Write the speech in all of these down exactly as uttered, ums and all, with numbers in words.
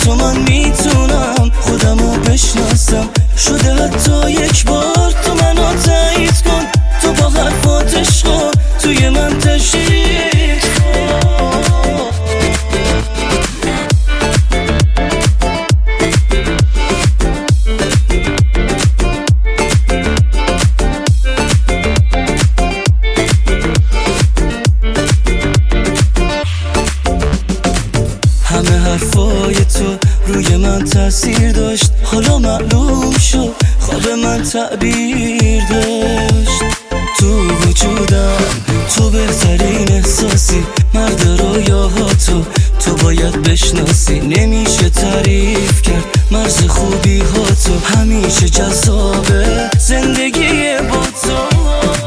تو من میتونم خودمو بشناسم. شده حتی یک بار تو منو تایید کن، تو با حرفات عشقا توی من تشدید کن. همه حرفای تو روی من تاثیر داشت، حالا معلوم شد خواب من تعبیر داشت. تو وجودم تو بهترین احساسی، مرد رویاهاتو تو باید بشناسی. نمیشه تعریف کرد مرز خوبی هاتو، همیشه جذابه زندگی با تو.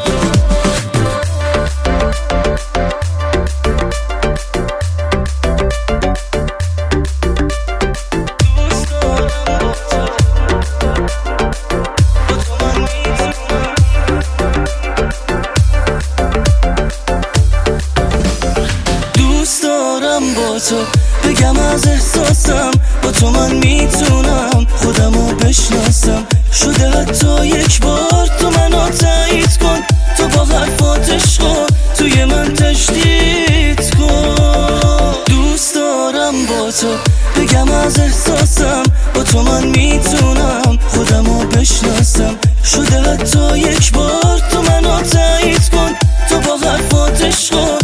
با تو بگم از احساسم، با تو من میتونم خودمو بشناسم. شده حتی یک بار تو منو تایید کن، تو با حرفات عشقا توی من تشدید کن. دوست دارم با تو بگم از احساسم، با تو من میتونم خودمو بشناسم. شده حتی یک بار تو منو تایید کن، تو با حرفات عشقا